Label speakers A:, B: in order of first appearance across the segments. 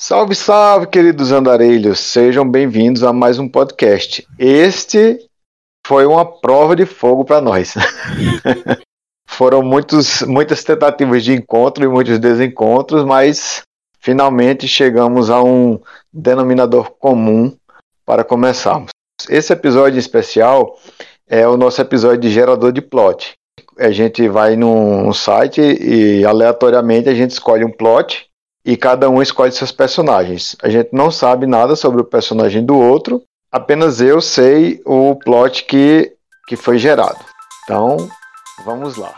A: Salve, salve, queridos andarilhos! Sejam bem-vindos a mais um podcast. Este foi uma prova de fogo para nós. Foram muitas tentativas de encontro e muitos desencontros, mas finalmente chegamos a um denominador comum para começarmos. Esse episódio especial é o nosso episódio de gerador de plot. A gente vai num site e aleatoriamente a gente escolhe um plot e cada um escolhe seus personagens. A gente não sabe nada sobre o personagem do outro, apenas eu sei o plot que foi gerado. Então, vamos lá.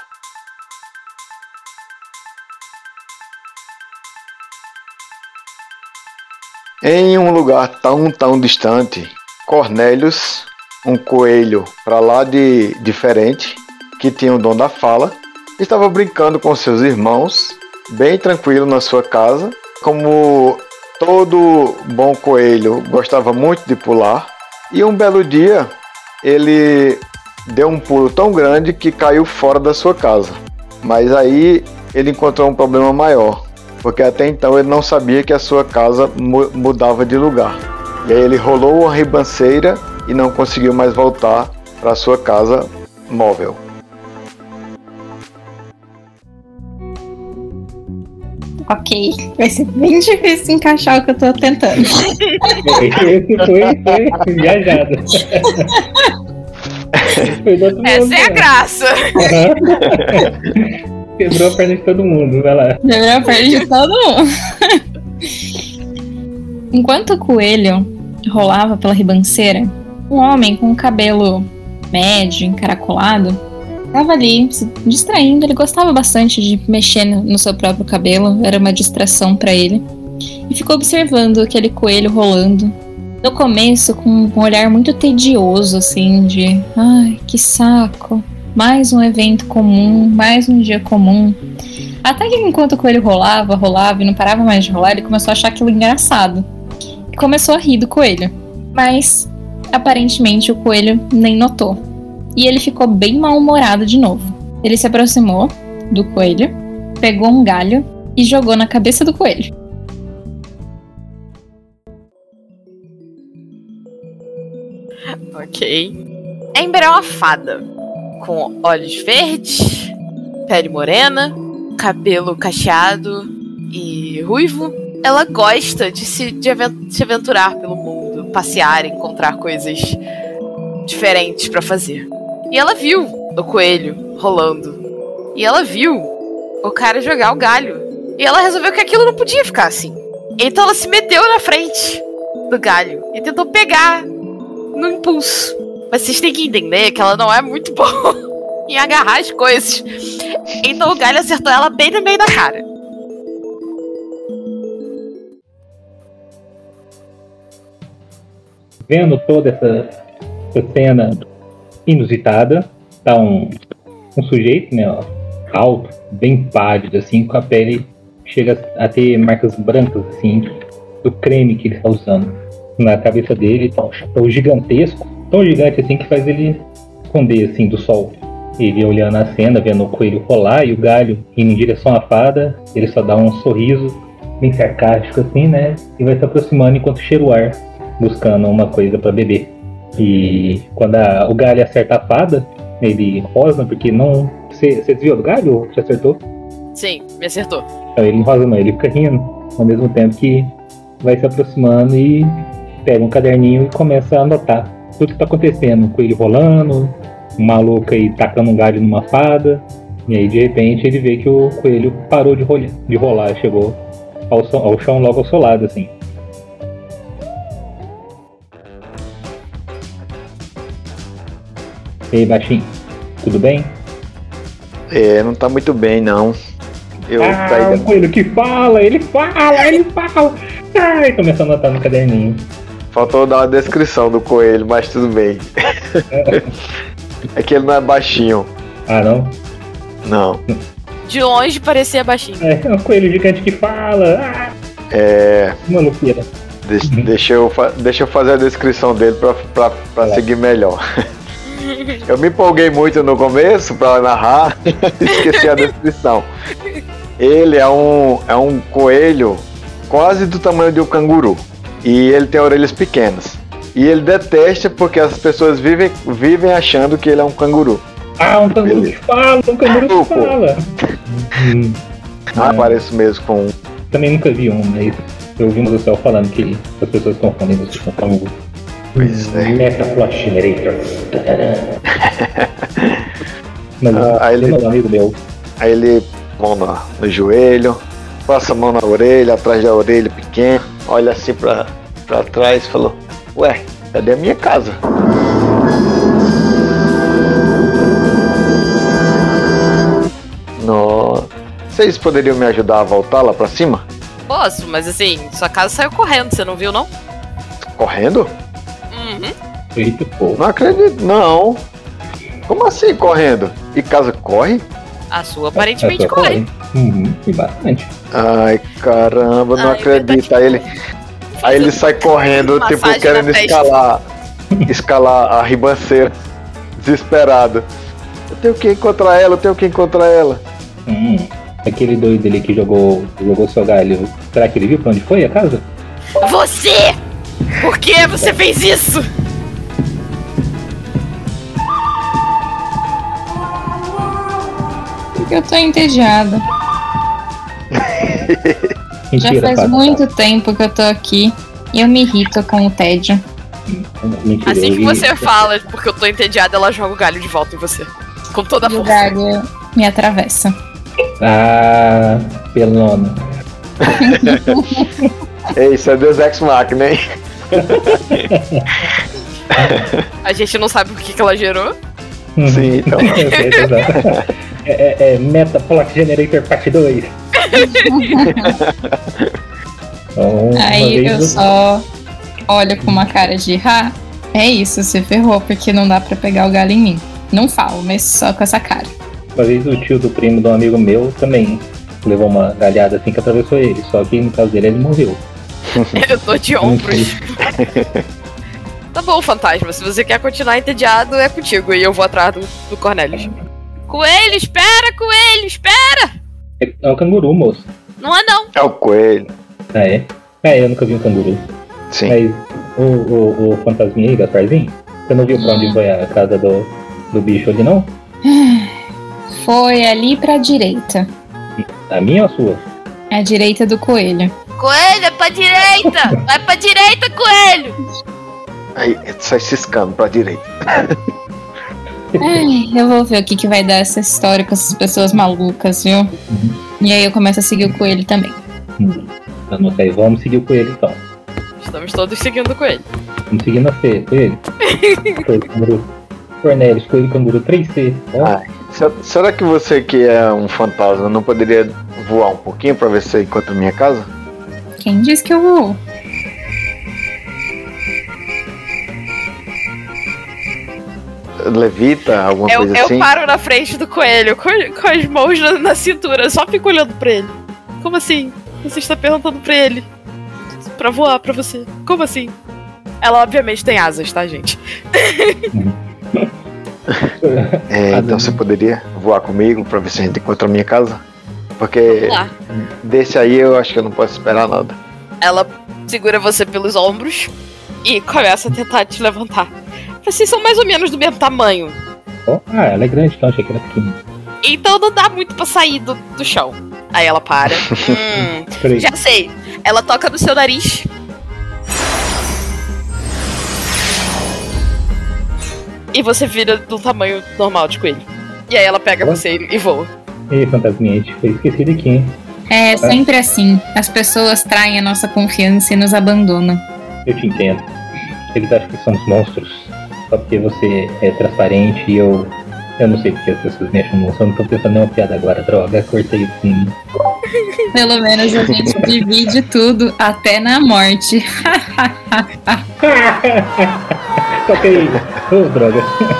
A: Em um lugar tão distante, Cornélios, um coelho para lá de diferente, que tinha o dom da fala, estava brincando com seus irmãos, bem tranquilo na sua casa. Como todo bom coelho gostava muito de pular, e um belo dia ele deu um pulo tão grande que caiu fora da sua casa. Mas aí ele encontrou um problema maior, porque até então ele não sabia que a sua casa mudava de lugar. E aí ele rolou uma ribanceira e não conseguiu mais voltar para a sua casa móvel.
B: Ok, vai ser bem difícil encaixar o que eu tô tentando.
C: Esse foi viajado.
D: Essa é a graça.
C: Quebrou a perna de todo mundo, vai lá.
B: Quebrou a perna de todo mundo. Enquanto o coelho rolava pela ribanceira, um homem com um cabelo médio, encaracolado, estava ali se distraindo. Ele gostava bastante de mexer no seu próprio cabelo, era uma distração para ele. E ficou observando aquele coelho rolando. No começo, com um olhar muito tedioso, assim, de ai, que saco, mais um evento comum, mais um dia comum. Até que enquanto o coelho rolava e não parava mais de rolar, ele começou a achar aquilo engraçado. E começou a rir do coelho. Mas, aparentemente, o coelho nem notou. E ele ficou bem mal-humorado de novo. Ele se aproximou do coelho, pegou um galho e jogou na cabeça do coelho.
D: Ok. Amber é uma fada, com olhos verdes, pele morena, cabelo cacheado e ruivo. Ela gosta de se aventurar pelo mundo, passear, encontrar coisas diferentes pra fazer. E ela viu o coelho rolando. E ela viu o cara jogar o galho. E ela resolveu que aquilo não podia ficar assim. Então ela se meteu na frente do galho e tentou pegar no impulso. Mas vocês têm que entender que ela não é muito boa em agarrar as coisas. Então o galho acertou ela bem no meio da cara.
C: Vendo toda essa cena inusitada, tá um sujeito, né, ó, alto, bem pálido, assim, com a pele chega a ter marcas brancas, assim, do creme que ele está usando. Na cabeça dele tá um chapéu gigantesco, tão gigante assim que faz ele esconder, assim, do sol. Ele olhando a cena, vendo o coelho rolar e o galho indo em direção à fada, ele só dá um sorriso bem sarcástico, assim, né, e vai se aproximando enquanto cheira o ar, buscando uma coisa para beber. E quando o galho acerta a fada, ele rosna, porque não... Você desviou do galho ou você acertou?
D: Sim, me acertou.
C: Então ele não rosna não, ele fica rindo, ao mesmo tempo que vai se aproximando e pega um caderninho e começa a anotar tudo que tá acontecendo. O coelho rolando, um maluco aí tacando um galho numa fada, e aí de repente ele vê que o coelho parou de rolar, chegou ao chão logo ao seu lado, assim. E aí, baixinho, tudo bem?
A: Não tá muito bem, não.
C: Um coelho que fala, ele fala! Ai, começa a anotar no caderninho.
A: Faltou dar uma descrição do coelho, mas tudo bem. É que ele não é baixinho.
C: Ah, não?
A: Não.
D: De longe parecia baixinho.
C: É um coelho gigante que fala. Maluqueira.
A: Deixa eu fazer a descrição dele pra seguir melhor. Eu me empolguei muito no começo pra narrar, esqueci a descrição. Ele é um coelho quase do tamanho de um canguru. E ele tem orelhas pequenas. E ele detesta porque as pessoas vivem achando que ele é um canguru.
C: Ah, um canguru que fala, um canguru que fala.
A: Parece mesmo com...
C: Também nunca vi um, mas eu ouvi o céu falando que as pessoas confundem isso com canguru.
A: Pois é.
C: Metaplot Generator. Mas
A: aí ele,
C: meu amigo meu.
A: Aí ele mão no joelho, passa a mão na orelha, atrás da orelha pequena, olha assim pra trás e falou: ué, cadê a minha casa? Nossa. Vocês poderiam me ajudar a voltar lá pra cima?
D: Posso, mas assim, sua casa saiu correndo, você não viu, não?
A: Correndo?
D: Uhum.
C: Eita, pô.
A: Não acredito, não. Como assim correndo? E casa corre?
D: A sua aparentemente corre.
C: E bastante.
A: Ai, caramba, não acredito. Aí ele sai correndo, tipo, querendo escalar a ribanceira. Desesperado. Eu tenho que encontrar ela.
C: Aquele doido ali que jogou seu galho, será que ele viu pra onde foi a casa?
D: Você! Por que você fez isso?
B: Porque eu tô entediada.
C: Mentira,
B: já faz muito tempo que eu tô aqui e eu me irrito com o tédio.
C: Mentira,
D: assim que você fala, porque eu tô entediada, ela joga o galho de volta em você. Com toda a força.
B: O galho me atravessa.
C: Ah, pelona.
A: Isso é Deus Ex Machina, hein?
D: A gente não sabe o que ela gerou.
A: Sim, então.
C: É Metaplot Generator Parte 2.
B: Aí eu só olho com uma cara de é isso, você ferrou, porque não dá pra pegar o galho em mim. Não falo, mas só com essa cara.
C: Uma vez o tio do primo de um amigo meu também levou uma galhada assim que atravessou ele, só que no caso dele ele morreu.
D: Eu tô de ombros. Tá bom, fantasma, se você quer continuar entediado, é contigo, e eu vou atrás do Cornelius. Coelho, espera!
C: É um canguru, moço.
D: Não é não.
A: É o coelho.
C: Ah, é? Eu nunca vi um canguru.
A: Sim.
C: Mas o fantasminha aí, Gasparzinho, você não viu pra onde foi a casa do bicho ali, não?
B: Foi ali pra direita.
C: A minha ou a sua?
B: A direita do coelho.
D: Coelho, é pra direita! Vai pra direita, coelho!
A: Aí sai ciscando pra direita.
B: Eu vou ver o que vai dar essa história com essas pessoas malucas, viu? E aí eu começo a seguir o coelho também.
C: Anota aí, vamos seguir o coelho então.
D: Estamos todos seguindo o coelho.
C: Vamos seguindo a Fê, coelho. Coelho, canguru. Cornelius, coelho, canguru 3C.
A: Será que você que é um fantasma não poderia voar um pouquinho pra ver se você encontra minha casa?
B: Quem disse que eu vou?
A: Levita, alguma coisa assim?
D: Eu paro na frente do coelho com as mãos na cintura, só fico olhando pra ele. Como assim? Você está perguntando pra ele pra voar pra você? Como assim? Ela obviamente tem asas, tá, gente?
A: Então você poderia voar comigo pra ver se a gente encontra a minha casa? Porque desse aí eu acho que eu não posso esperar nada.
D: Ela segura você pelos ombros e começa a tentar te levantar. Vocês são mais ou menos do mesmo tamanho.
C: Ela é grande, então achei que era pequena.
D: Então não dá muito pra sair do chão. Aí ela para. Já sei. Ela toca no seu nariz. E você vira do tamanho normal de coelho. E aí ela pega você e voa.
C: Ei, fantasminha, a gente foi esquecido aqui, hein?
B: É sempre assim. As pessoas traem a nossa confiança e nos abandonam.
C: Eu te entendo. Eles acham que somos monstros. Só porque você é transparente e eu não sei porque as pessoas me acham monstro. Eu não tô pensando em nenhuma piada agora, droga. Cortei o sim.
B: Pelo menos a gente divide tudo, até na morte.
C: Toquei. Droga.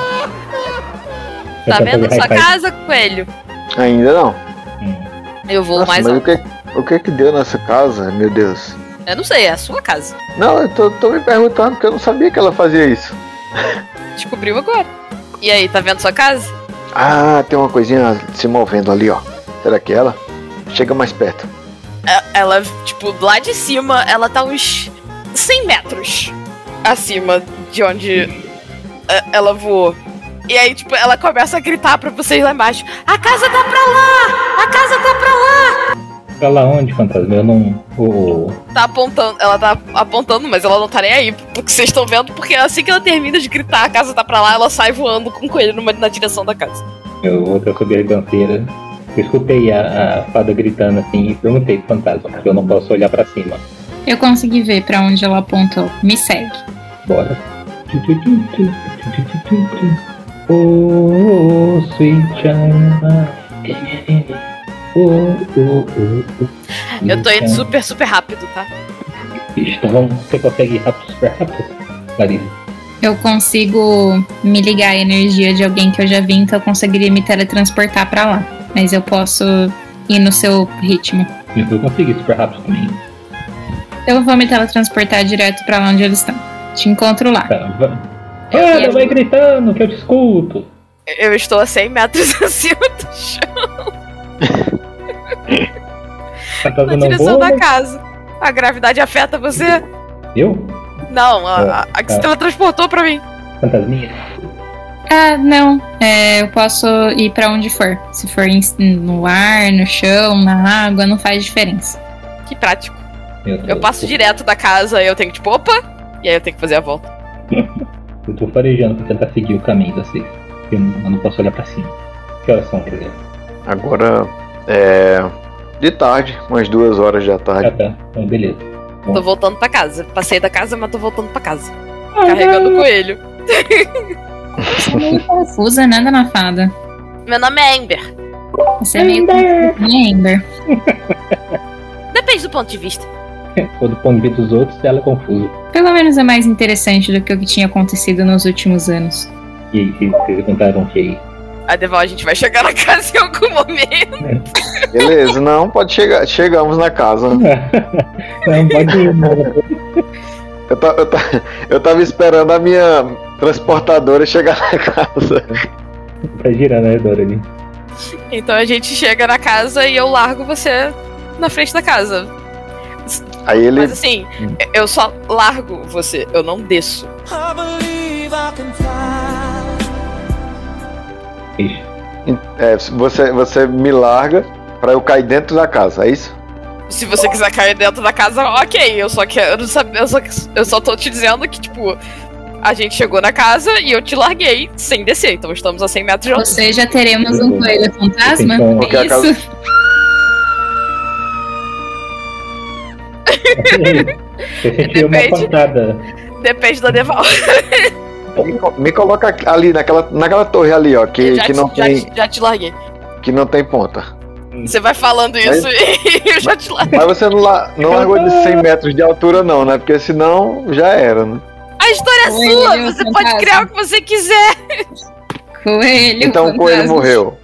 D: Tá vendo sua casa, coelho?
A: Ainda não.
D: Eu vou
A: Nossa,
D: mais
A: mas o que deu nessa casa, meu Deus?
D: Eu não sei, é a sua casa.
A: Não, eu tô me perguntando porque eu não sabia que ela fazia isso.
D: Descobriu agora. E aí, tá vendo sua casa?
A: Ah, tem uma coisinha se movendo ali, ó. Será que é ela? Chega mais perto.
D: Ela, tipo, lá de cima, ela tá uns 100 metros acima de onde ela voou. E aí, tipo, ela começa a gritar pra vocês lá embaixo: a casa tá pra lá! A casa tá pra lá!
C: Pra lá onde, fantasma? Eu não...
D: Tá apontando, ela tá apontando, mas ela não tá nem aí, porque vocês estão vendo, porque assim que ela termina de gritar, a casa tá pra lá, ela sai voando com o coelho na direção da casa.
C: Eu vou subir a ribanceira. Eu escutei a fada gritando assim e perguntei pro fantasma, porque eu não posso olhar pra cima.
B: Eu consegui ver pra onde ela apontou. Me segue.
C: Bora. Oh, sweet China.
D: Eu tô indo super, super rápido, tá?
C: Então você consegue ir rápido, super rápido, Larissa?
B: Eu consigo me ligar à energia de alguém que eu já vi, então eu conseguiria me teletransportar pra lá. Mas eu posso ir no seu ritmo.
C: Eu consegui super rápido também.
B: Eu vou me teletransportar direto pra lá onde eles estão. Te encontro lá.
C: Tá, vai gritando que eu te escuto.
D: Eu estou a 100 metros acima do chão. Na direção da casa. A gravidade afeta você?
C: Eu?
D: Não, a que se teletransportou pra mim.
C: Fantasminha?
B: Ah, não. Eu posso ir pra onde for. Se for no ar, no chão, na água, não faz diferença.
D: Que prático. Eu passo direto da casa e eu tenho que, tipo, opa! E aí eu tenho que fazer a volta.
C: Eu tô farejando pra tentar seguir o caminho da vocês. Eu não posso olhar pra cima. Que horas são, por exemplo?
A: Agora de tarde, umas 2 horas da tarde.
C: Ah, tá. Então, beleza.
D: Tô voltando pra casa. Passei da casa, mas tô voltando pra casa. Carregando o coelho.
B: Você é meio confusa, né, dona Fada?
D: Meu nome é Ember.
B: Você é meio confusa, né, Ember?
D: Depende do ponto de vista.
C: Do ponto de vista dos outros, ela é confusa.
B: Pelo menos é mais interessante do que o que tinha acontecido nos últimos anos.
C: E aí, vocês contaram o que aí?
D: A Deval, a gente vai chegar na casa em algum momento.
A: Beleza, não, pode chegar. Chegamos na casa.
C: Não, pode ir, não.
A: Eu tava esperando a minha transportadora chegar na casa.
C: Tá girando ao redor ali.
D: Então a gente chega na casa e eu largo você na frente da casa.
A: Aí ele...
D: Mas assim, eu só largo você, eu não desço.
A: Você me larga pra eu cair dentro da casa, é isso?
D: Se você quiser cair dentro da casa, ok. Eu só quero saber. Eu só tô te dizendo que, tipo, a gente chegou na casa e eu te larguei sem descer. Então estamos a 100 metros de altura.
B: Você já teremos um coelho fantasma?
A: Porque
B: É isso?
C: Eu senti uma pancada.
D: Depende da Deval.
A: Me coloca ali naquela torre ali, ó, que não tem.
D: Já te larguei.
A: Que não tem ponta.
D: Você vai falando isso e eu já te larguei.
A: Mas você não largou de 100 metros de altura, não, né? Porque senão já era, né?
D: A história é sua! Você pode criar o que você quiser!
B: Coelho.
A: Então o coelho morreu.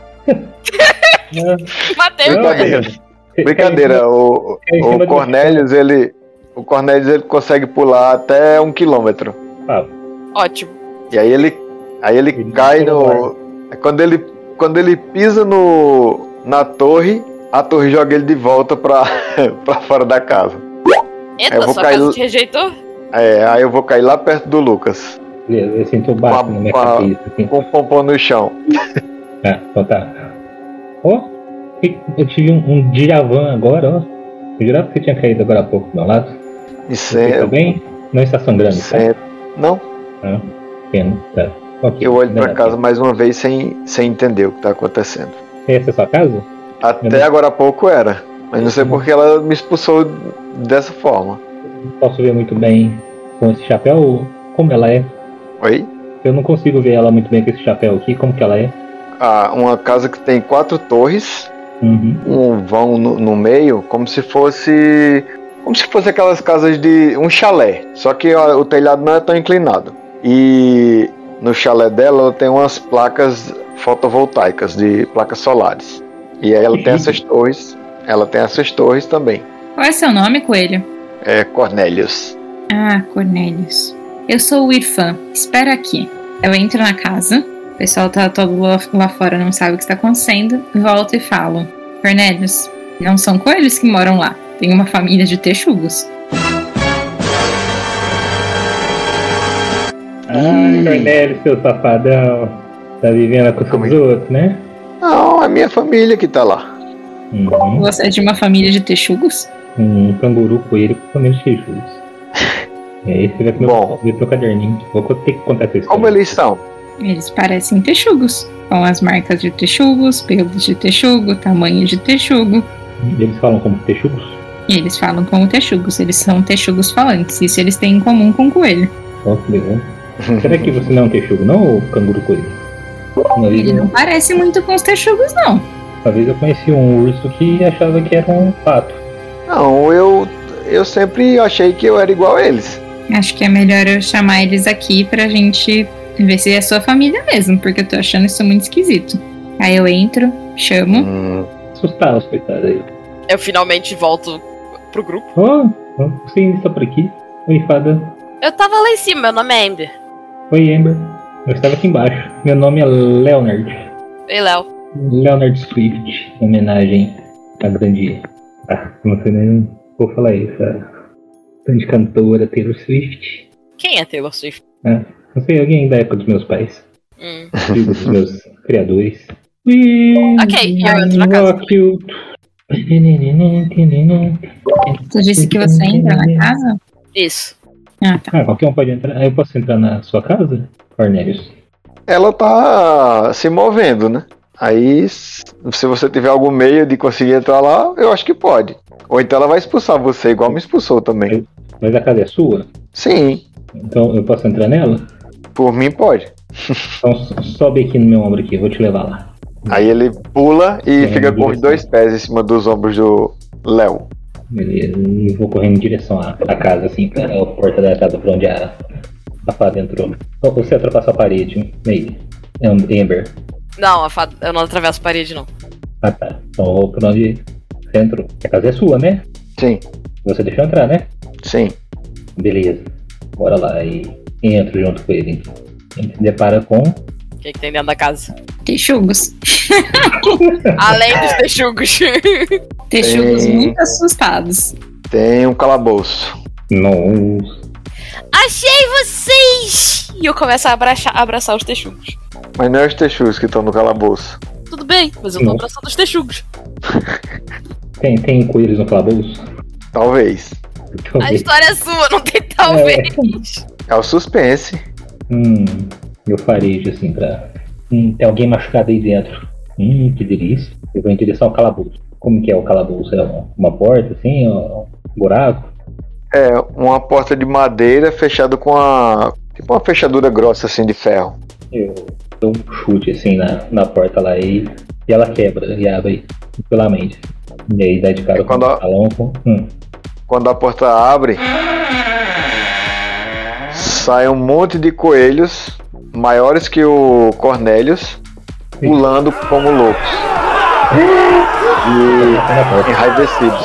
D: Matei o coelho.
A: Brincadeira, o Cornelius, ele consegue pular até 1 quilômetro.
D: Ótimo.
A: E aí ele cai no... Quando ele pisa na torre, a torre joga ele de volta pra fora da casa.
D: Eita, sua casa te rejeitou?
A: Aí eu vou cair lá perto do Lucas.
C: Beleza, eu sinto baixo na minha cabeça. Assim.
A: Com o pompom no chão.
C: Então tá. Eu tive um déjà vu agora, ó. Eu jurava que você tinha caído agora há pouco do meu lado.
A: Isso
C: você tá bem? Não está sangrando, tá?
A: Não.
C: Pena, tá. Okay,
A: eu olho pra casa mais uma vez sem entender o que tá acontecendo.
C: Essa é a sua casa?
A: Até agora há pouco era. Mas não sei porque ela me expulsou dessa forma.
C: Não posso ver muito bem com esse chapéu como ela é.
A: Oi?
C: Eu não consigo ver ela muito bem com esse chapéu aqui, como que ela é.
A: Uma casa que tem 4 torres, um vão no meio, como se fosse aquelas casas de um chalé, só que o telhado não é tão inclinado. E no chalé dela ela tem umas placas fotovoltaicas, de placas solares. E aí ela tem essas torres também.
B: Qual é seu nome, coelho?
A: É Cornelius.
B: Ah, Cornelius. Eu sou o Irfan. Espera aqui. Eu entro na casa. O pessoal tá todo lá fora, não sabe o que está acontecendo. Volto e falo. Cornelius, não são coelhos que moram lá. Tem uma família de texugos.
C: Cornélio, seu safadão. Tá vivendo a coisa dos outros, né?
A: Não, é minha família que tá lá.
B: Você é de uma família de texugos?
C: Um canguru coelho com família de texugos. Esse vai ver meu caderninho. Vou ter que contar essa história.
A: Como eles são?
B: Eles parecem texugos. Com as marcas de texugos, pelos de texugo, tamanho de texugo.
C: Eles falam como texugos?
B: E eles falam como texugos. Eles são texugos falantes. Isso eles têm em comum com o coelho.
C: Ó, que legal. Será que você não é um texugo, não, ou canguru coelho?
B: Ele não parece muito com os texugos, não.
C: Uma vez eu conheci um urso que achava que era um pato.
A: Não, eu sempre achei que eu era igual a eles.
B: Acho que é melhor eu chamar eles aqui pra gente ver se é sua família mesmo, porque eu tô achando isso muito esquisito. Aí eu entro, chamo.
C: Assustar os coitados aí.
D: Eu finalmente volto pro grupo.
C: Você ainda está por aqui? Oi, fada.
D: Eu tava lá em cima, meu nome é Amber.
C: Oi, Amber. Eu estava aqui embaixo. Meu nome é Leonard.
D: Ei, Léo.
C: Leonard Swift, em homenagem à grande... não sei nem... Vou falar isso. A grande cantora Taylor Swift.
D: Quem é Taylor Swift?
C: Não sei, alguém da época dos meus pais. Filho dos meus criadores.
D: Ok, eu entro na casa.
B: Você disse que você entra na casa?
D: Isso.
B: Ah, tá.
C: Qualquer um pode entrar. Eu posso entrar na sua casa, Cornelius?
A: Ela tá se movendo, né? Aí, se você tiver algum meio de conseguir entrar lá, eu acho que pode. Ou então ela vai expulsar você, igual me expulsou também.
C: Mas a casa é sua?
A: Sim.
C: Então eu posso entrar nela?
A: Por mim, pode.
C: Então sobe aqui no meu ombro aqui, eu vou te levar lá.
A: Aí ele pula e fica com os 2 pés em cima dos ombros do Léo.
C: Beleza, eu vou correndo em direção à casa, assim, para a porta da casa pra onde a fada entrou. Você ultrapassou a parede, meio. Amber.
D: Não, eu não atravesso a parede, não.
C: Ah, tá. Então eu vou pra onde você entrou. A casa é sua, né?
A: Sim.
C: Você deixou entrar, né?
A: Sim.
C: Beleza. Bora lá e entro junto com ele. A gente se depara com...
D: O que tem dentro da casa?
B: Texugos.
D: Além dos texugos.
B: Texugos muito assustados.
A: Tem um calabouço.
C: Nossa.
D: Achei vocês! E eu começo a abraçar os texugos.
A: Mas não é os texugos que estão no calabouço.
D: Tudo bem, mas eu tô abraçando os texugos.
C: Tem coelhos no calabouço?
A: Talvez.
D: A história é sua, não tem talvez.
A: É o suspense.
C: Eu farejo assim pra... tem alguém machucado aí dentro. Que delícia. Eu vou em direção ao calabouço. Como que é o calabouço? É uma porta assim? Um buraco?
A: É, uma porta de madeira fechada com tipo uma fechadura grossa assim de ferro.
C: Eu dou um chute assim na porta lá e ela quebra e abre tranquilamente. E aí dá de cara com o salão com...
A: Quando a porta abre, sai um monte de coelhos maiores que o Cornelius, pulando como loucos e enraivecidos.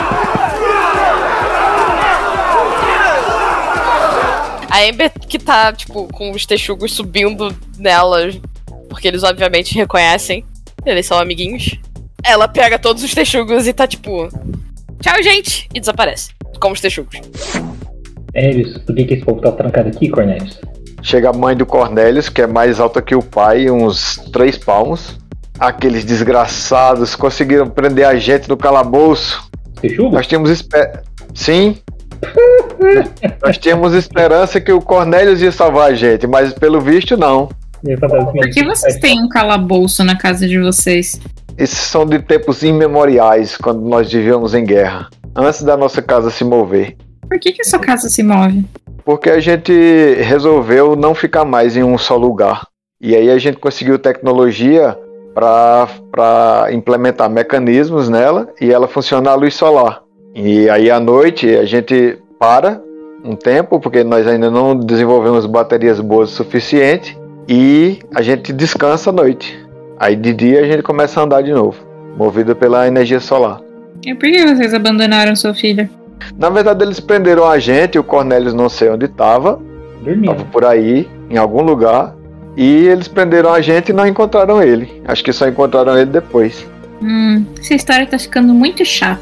D: A Amber que tá, tipo, com os texugos subindo nela, porque eles obviamente reconhecem, eles são amiguinhos. Ela pega todos os texugos e tá tipo... Tchau, gente! E desaparece. Como os texugos.
C: Por que esse povo tá trancado aqui, Cornelius?
A: Chega a mãe do Cornelius, que é mais alta que o pai, uns 3 palmos. Aqueles desgraçados conseguiram prender a gente no calabouço.
C: Texugo?
A: Nós tínhamos Sim. Nós tínhamos esperança que o Cornelius ia salvar a gente, mas pelo visto não.
B: Por que vocês têm um calabouço na casa de vocês?
A: Esses são de tempos imemoriais, quando nós vivíamos em guerra, antes da nossa casa se mover.
B: Por que a sua casa se move?
A: Porque a gente resolveu não ficar mais em um só lugar. E aí a gente conseguiu tecnologia para implementar mecanismos nela e ela funciona à luz solar. E aí à noite a gente para um tempo, porque nós ainda não desenvolvemos baterias boas o suficiente, e a gente descansa à noite. Aí de dia a gente começa a andar de novo, movido pela energia solar.
B: E por que vocês abandonaram sua filha?
A: Na verdade eles prenderam a gente, o Cornelius não sei onde estava, estava por aí, em algum lugar, e eles prenderam a gente e não encontraram ele. Acho que só encontraram ele depois.
B: Essa história tá ficando muito chata.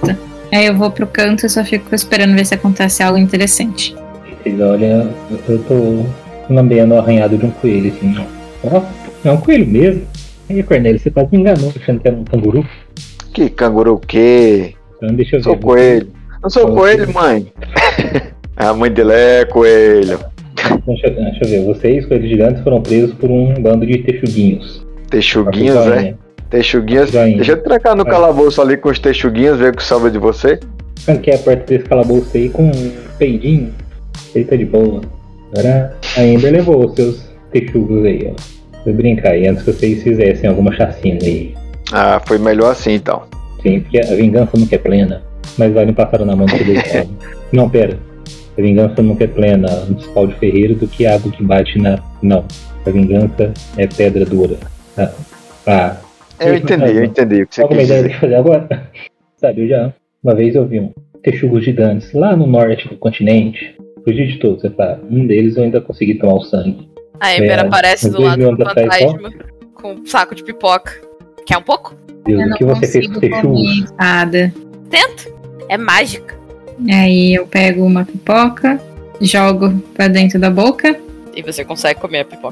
B: Aí eu vou pro canto e só fico esperando ver se acontece algo interessante.
C: Vocês olham, eu tô lambendo o arranhado de um coelho, assim. Ó, é um coelho mesmo. Aí, Cornélio, você quase me enganou achando que era um canguru.
A: Que canguru o quê?
C: Então deixa eu ver.
A: Sou coelho. Não sou coelho, mãe. A mãe dele é coelho.
C: Deixa eu ver. Vocês, coelhos gigantes, foram presos por um bando de texuguinhos.
A: Texuguinhos, é? Texuguinhos.
C: Joinha.
A: Deixa eu trancar no calabouço ali com os texuguinhos, ver o que sobra de você.
C: Tranquei a porta desse calabouço aí com um peidinho. Ele tá de boa. Agora a Amber levou os seus texugos aí, ó. Foi brincar aí antes que vocês fizessem alguma chacina aí.
A: Ah, foi melhor assim então.
C: Sim, porque a vingança nunca é plena. Mas vale um pássaro na mão do que dois palmos. Não, pera. A vingança nunca é plena antes pau de ferreiro do que água que bate na... Não. A vingança é pedra dura.
A: Eu entendi o que você
C: alguma
A: quis
C: ideia
A: dizer.
C: de fazer agora? Sabe, eu já... Uma vez eu vi um texugos gigantes lá no norte do continente. Fugi de todos, você fala. Um deles eu ainda consegui tomar o sangue.
D: A Amber aparece
C: uns
D: do lado
C: 2.000
D: do
C: anos atrás,
D: fantasma com um saco de pipoca. Quer um pouco?
C: Deus,
B: Eu
C: o
B: não
C: que você fez com os
B: consigo comer
C: texugos?
B: espada.
D: Tenta. É mágica.
B: Aí eu pego uma pipoca, jogo pra dentro da boca.
D: E você consegue comer a pipoca.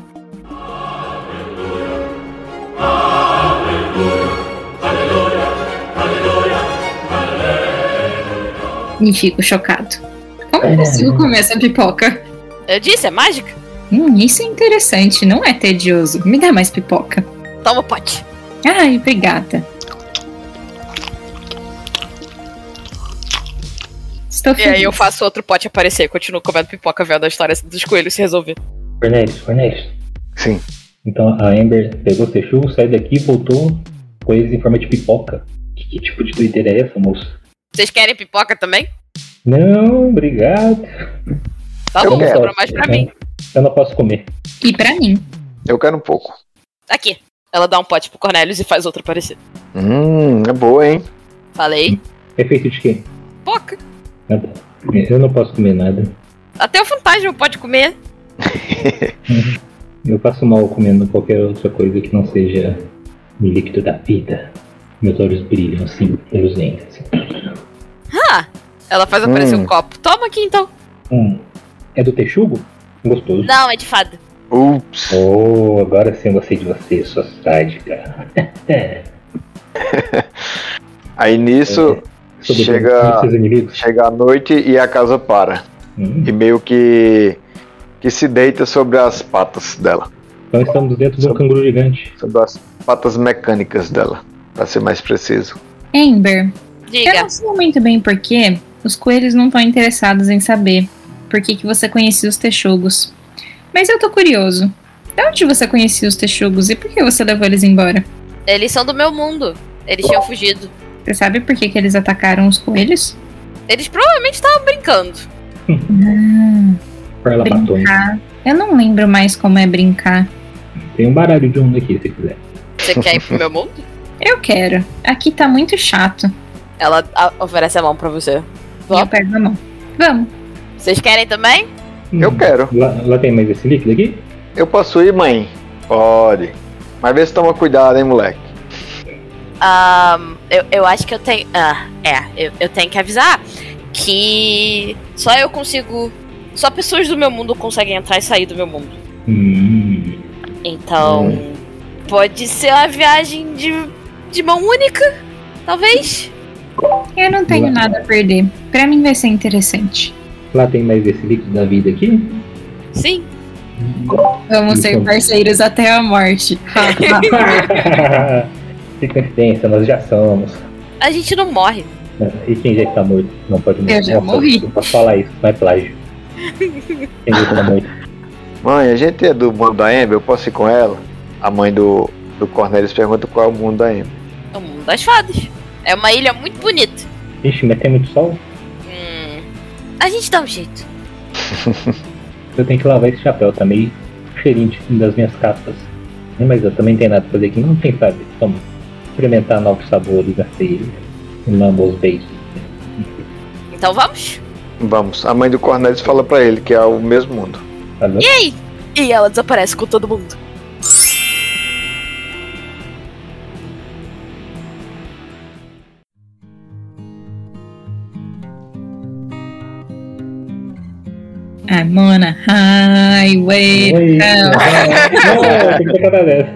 B: E fico chocado. Como eu consigo comer essa pipoca?
D: Eu disse, é mágica?
B: Isso é interessante, não é tedioso. Me dá mais pipoca.
D: Toma o pote.
B: Ai, obrigada. Estou
D: E
B: feliz.
D: aí eu faço outro pote aparecer. Continuo comendo pipoca, vendo a história dos coelhos se resolver.
C: Cornelius.
A: Sim.
C: Então a Amber pegou o texugo, saiu daqui e voltou com eles em forma de pipoca. Que tipo de doideira é essa, moço?
D: Vocês querem pipoca também?
C: Não, obrigado.
D: Tá
A: Eu
D: bom,
A: quero.
D: sobra mais pra mim.
C: Eu não posso comer.
B: E pra mim.
A: Eu quero um pouco.
D: Aqui. Ela dá um pote pro Cornelius e faz outro aparecer.
A: É boa, hein?
D: Falei.
C: É feito de quê?
D: Pipoca.
C: Ah, tá. Eu não posso comer nada.
D: Até o fantasma pode comer.
C: Eu passo mal comendo qualquer outra coisa que não seja o líquido da vida. Meus olhos brilham assim, reluzentes. Assim.
D: Ah! Ela faz aparecer um copo. Toma aqui então.
C: É do texugo? Gostoso.
D: Não, é de fada.
A: Ups.
C: Oh, agora sim eu gostei de você, sua sádica.
A: Aí nisso chega a noite e a casa para. E meio que se deita sobre as patas dela.
C: Então estamos dentro de um canguru gigante.
A: Sobre as patas mecânicas dela, pra ser mais preciso.
B: Amber, eu
D: Diga.
B: não sei muito bem por que os coelhos não estão interessados em saber por que você conhecia os texugos. Mas eu tô curioso. De onde você conhecia os texugos e por que você levou eles embora?
D: Eles são do meu mundo. Eles tinham fugido.
B: Você sabe por que eles atacaram os coelhos?
D: Eles provavelmente estavam brincando.
C: Perla batom.
B: Brincar. Eu não lembro mais como é brincar.
C: Tem um baralho de um aqui, se quiser.
D: Você quer ir pro meu mundo?
B: Eu quero. Aqui tá muito chato.
D: Ela oferece a mão pra você.
B: E eu pego a mão. Vamos.
D: Vocês querem também?
A: Eu quero.
C: Lá tem mais esse líquido aqui?
A: Eu posso ir, mãe? Pode. Mas vê se toma cuidado, hein, moleque.
D: Eu acho que eu tenho. Eu tenho que avisar que só eu consigo. Só pessoas do meu mundo conseguem entrar e sair do meu mundo. Então. Pode ser uma viagem de mão única? Talvez?
B: Eu não tenho nada a perder. Pra mim vai ser interessante.
C: Lá tem mais esse líquido da vida aqui?
D: Sim.
B: Vamos ser parceiros até a morte.
C: Que coincidência, nós já somos.
D: A gente não morre.
C: E quem já está morto? Não pode morrer.
B: Eu já morri.
C: Não posso falar isso, não é plágio. Quem já está morto?
A: Mãe, a gente é do mundo da Amber, eu posso ir com ela? A mãe do Cornelius pergunta qual é o mundo da Amber.
D: É o mundo das fadas. É uma ilha muito bonita.
C: Ixi, mas tem muito sol?
D: A gente dá um jeito.
C: Eu tenho que lavar esse chapéu, tá meio cheirinho das minhas capas. Mas eu também não tenho nada pra fazer aqui, não tem, sabe? Vamos experimentar novos sabores, assim, os beijos.
D: Então vamos?
A: Vamos. A mãe do Cornelius fala pra ele que é o mesmo mundo.
C: Alô?
D: E aí? E ela desaparece com todo mundo.
B: I'm on a highway.
C: Oi. Não, tem que cantar dessa.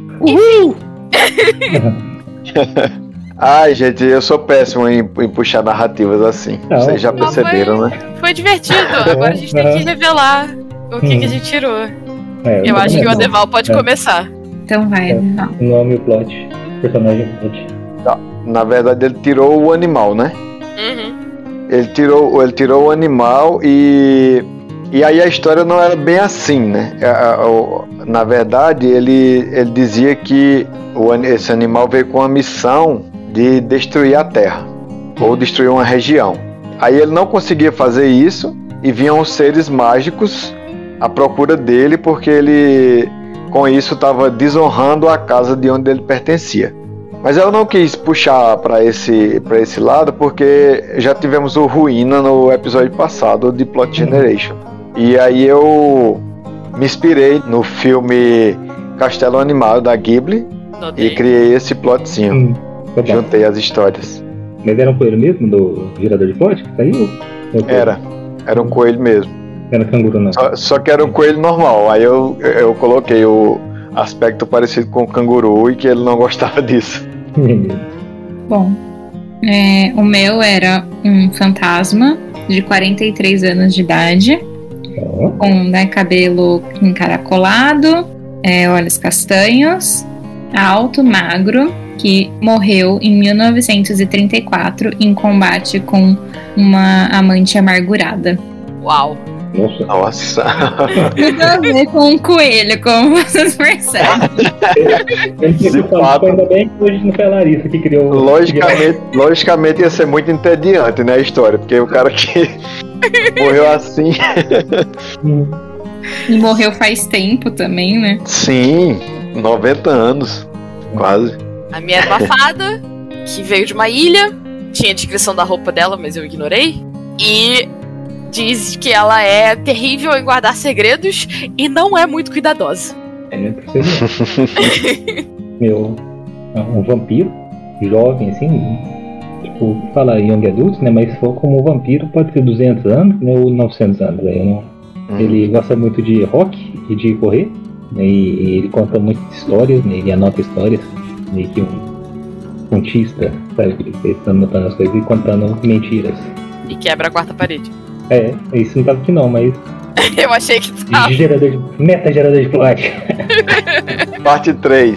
A: Ai, gente, eu sou péssimo em puxar narrativas assim.
C: Não.
A: Vocês já perceberam, né?
D: Foi divertido. Agora a gente tem que revelar o que a gente tirou. Eu acho que o Adeval pode começar.
B: Então vai, Adeval.
C: O nome e o plot. Personagem e plot.
A: Na verdade, ele tirou o animal, né?
D: Uhum.
A: Ele tirou o animal e aí a história não era bem assim, né? Na verdade, ele dizia que esse animal veio com a missão de destruir a Terra ou destruir uma região. Aí ele não conseguia fazer isso e vinham os seres mágicos à procura dele porque ele, com isso, estava desonrando a casa de onde ele pertencia. Mas eu não quis puxar para esse lado porque já tivemos o Ruína no episódio passado de Plot Generation. E aí eu me inspirei no filme Castelo Animado da Ghibli e criei esse plotzinho. Juntei as histórias.
C: Mas era um coelho mesmo do gerador de plot que saiu?
A: Era um coelho mesmo.
C: Era canguru não.
A: Só que era um coelho normal. Aí eu coloquei o aspecto parecido com o canguru e que ele não gostava disso.
B: Bom, o meu era um fantasma de 43 anos de idade, com cabelo encaracolado, olhos castanhos, alto, magro, que morreu em 1934 em combate com uma amante amargurada.
D: Uau!
A: Nossa!
B: Tudo a ver com um coelho, como vocês percebem.
C: Ainda bem que hoje não foi a Larissa que criou.
A: Logicamente ia ser muito entediante, né, a história, porque o cara que morreu assim.
B: E morreu faz tempo também, né?
A: Sim, 90 anos, quase.
D: A minha era uma fada que veio de uma ilha, tinha a descrição da roupa dela, mas eu ignorei. E diz que ela é terrível em guardar segredos e não é muito cuidadosa.
C: Um vampiro jovem, assim, tipo, fala young adult, né? Mas se for como um vampiro, pode ter 200 anos, né? Ou 900 anos. Ele gosta muito de rock e de correr, né? E ele conta muitas histórias, né? Ele anota histórias, meio que um contista, sabe? Ele está anotando as coisas e contando mentiras.
D: E quebra a quarta parede.
C: Isso não tava aqui não, mas...
D: Eu achei que tava.
C: Meta-gerador de plot.
A: Parte 3.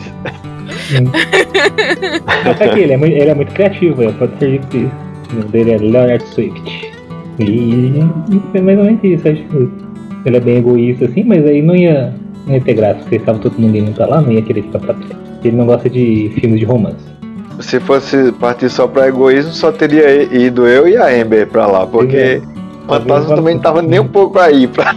C: Aqui, ele é muito criativo, pode servir por isso. O nome dele é Leonard Swift. E é mais ou menos isso, acho que ele é bem egoísta assim, mas aí não ia ter graça, porque estava todo mundo indo pra lá, não ia querer ficar pra trás. Ele não gosta de filmes de romance.
A: Se fosse partir só pra egoísmo, só teria ido eu e a Amber pra lá, porque o fantasma também não tava nem um pouco aí pra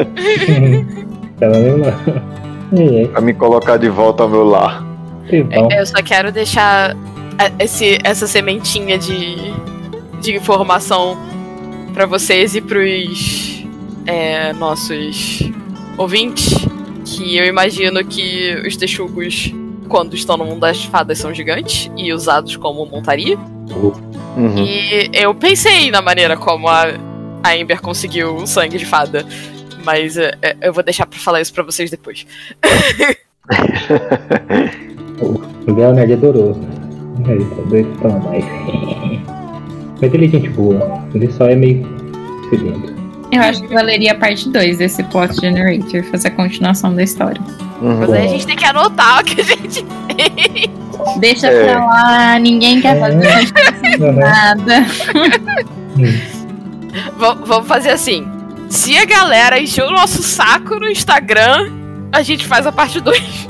A: pra me colocar de volta ao meu lar.
D: Eu só quero deixar essa sementinha de informação pra vocês e pros nossos ouvintes, que eu imagino que os texugos, quando estão no mundo das fadas, são gigantes e usados como montaria.
A: Uhum.
D: E eu pensei na maneira como a Amber conseguiu o sangue de fada, mas eu vou deixar pra falar isso pra vocês depois.
C: O Leonard adorou. Ele tá doido pra mais. Mas ele é gente boa, ele só é meio sedento.
B: Eu acho que valeria a parte 2 desse Plot Generator, fazer a continuação da história.
D: Mas aí a gente tem que anotar o que a gente fez.
B: Deixa pra lá, ninguém quer fazer nada.
D: Vamos fazer assim. Se a galera encher o nosso saco no Instagram, a gente faz a parte 2.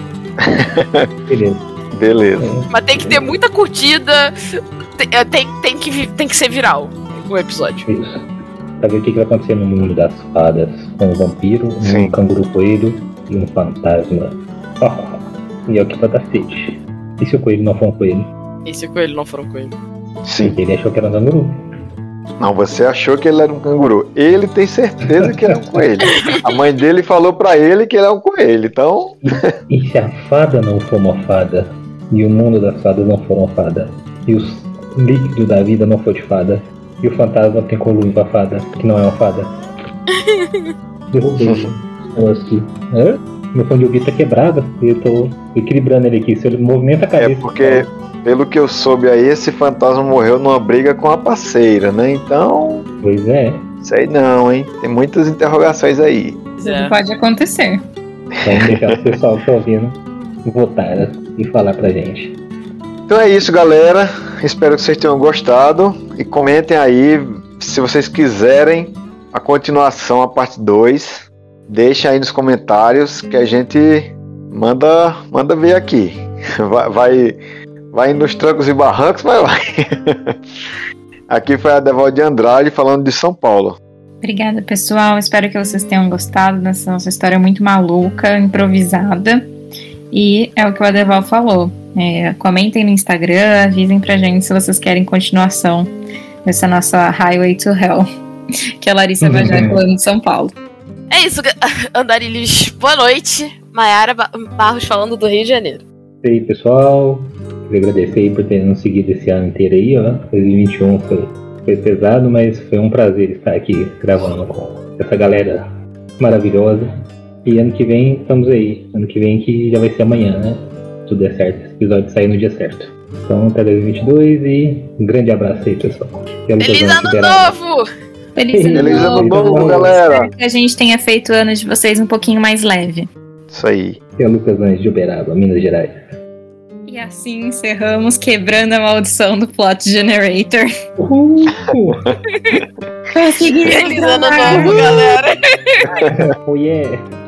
A: Beleza.
D: Mas tem que ter muita curtida. Tem que ser viral o episódio.
C: Isso. Pra ver o que vai acontecer no mundo das fadas. Com um vampiro, um canguru coelho e um fantasma. E é o que vai dar sede. E se o coelho não for um coelho?
D: E se o coelho não for um coelho?
A: Sim.
C: Ele achou que era um canguru.
A: Não, você achou que ele era um canguru. Ele tem certeza que ele é um coelho. A mãe dele falou pra ele que ele é um coelho, então...
C: E se a fada não for uma fada? E o mundo das fadas não for uma fada? E os líquidos da vida não for de fada? E o fantasma tem coluna pra fada, que não é uma fada? Derrubei esse negócio aqui. Meu fone de ouvido tá quebrado. E eu tô equilibrando ele aqui. Se ele movimenta a cabeça.
A: É porque, pelo que eu soube aí, esse fantasma morreu numa briga com a parceira, né? Então,
C: Pois é.
A: sei não, hein? Tem muitas interrogações aí.
B: Tudo pode acontecer.
C: Vamos deixar o pessoal que tá ouvindo votar e falar pra gente.
A: Então é isso, galera. Espero que vocês tenham gostado. E comentem aí se vocês quiserem a continuação, a parte 2. Deixa aí nos comentários que a gente manda ver aqui. Vai nos trancos e barrancos, mas vai. Aqui foi a Devalde Andrade falando de São Paulo.
B: Obrigada, pessoal. Espero que vocês tenham gostado dessa nossa história muito maluca, improvisada. E é o que o Adeval falou. Comentem no Instagram, avisem pra gente se vocês querem continuação dessa nossa Highway to Hell. Que a Larissa vai já falando de São Paulo.
D: É isso, Andarilhos. Boa noite. Maiara Barros falando do Rio de Janeiro.
C: E aí, pessoal. Queria agradecer aí por ter nos seguido esse ano inteiro aí, ó. 2021 foi pesado, mas foi um prazer estar aqui gravando com essa galera maravilhosa. E ano que vem estamos aí. Ano que vem que já vai ser amanhã, né? Se tudo der certo. Esse episódio sair no dia certo. Então até 2022 e um grande abraço aí, pessoal.
D: Feliz ano novo!
B: Feliz
A: ano novo, galera!
B: Espero que a gente tenha feito o ano de vocês um pouquinho mais leve.
A: Isso aí.
C: E a Lucas Lange de Uberaba, Minas Gerais.
B: E assim encerramos quebrando a maldição do Plot Generator.
D: Feliz ano novo, galera!
C: Oh yeah!